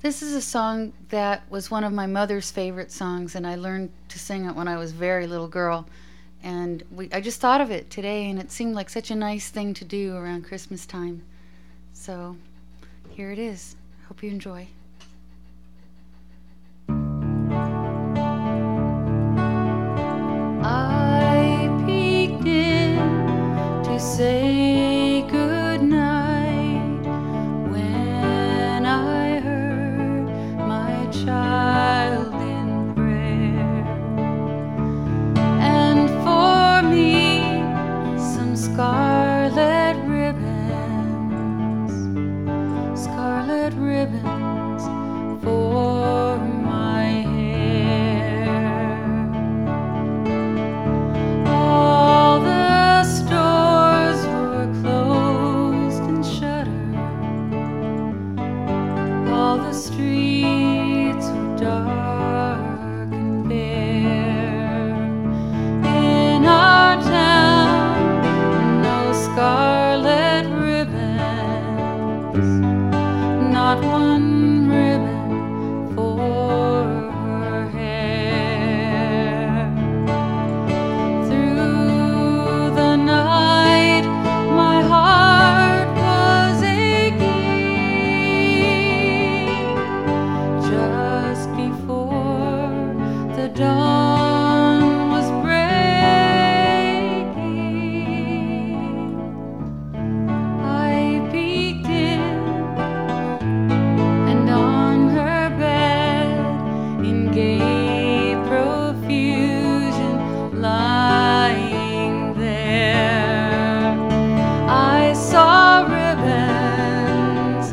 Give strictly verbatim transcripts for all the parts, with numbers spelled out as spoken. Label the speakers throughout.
Speaker 1: This is a song that was one of my mother's favorite songs, and I learned to sing it when I was a very little girl. And we, I just thought of it today, and it seemed like such a nice thing to do around Christmas time. So here it is. Hope you enjoy. I peeked in to say goodnight when I heard my child in prayer, and for me some scarlet ribbons, scarlet ribbons for my hair. All the stores were closed and shuttered, all the streets were dark and bare. In our town, no scarlet ribbons, not one ribbon for her hair. Through the night, my heart was aching. Just before the dawn was breaking, I peeked in, and on her bed in gay profusion lying there, I saw ribbons,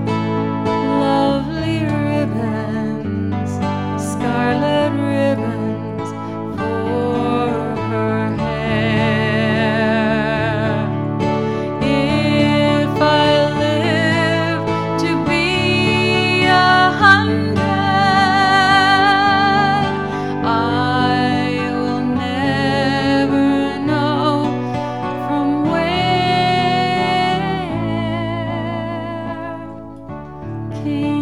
Speaker 1: lovely ribbons, scarlet ribbons for her hair. If I live to be a hundred, I will never know from where came